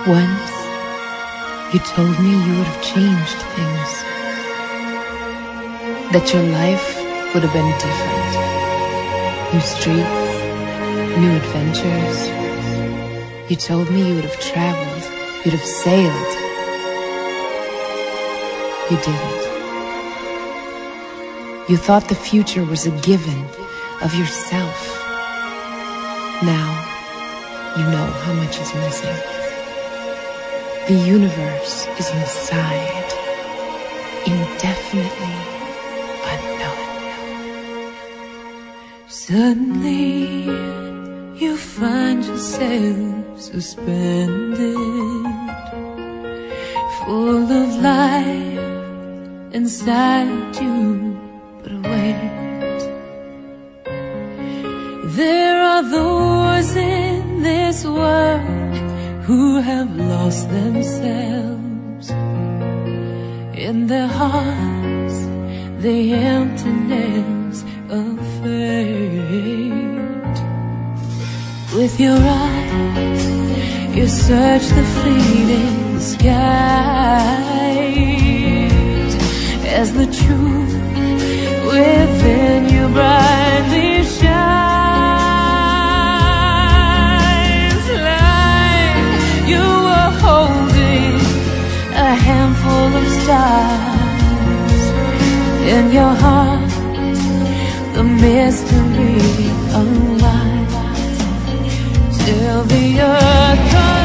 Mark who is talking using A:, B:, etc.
A: Once, you told me you would have changed things, that your life would have been different. New streets, new adventures. You told me you would have traveled, you'd have sailed. You didn't. You thought the future was a given of yourself. Now, you know how much is missing. The universe is inside, indefinitely unknown.
B: Suddenly, you find yourself suspended, full of life inside you, but wait. There are those in this world who have lost themselves. In their hearts, the emptiness of fate. With your eyes, you search the fleeting skies, as the truth within you brightly shines. Like you were holding a handful of stars in your heart, the mystery unwinds till the earth comes.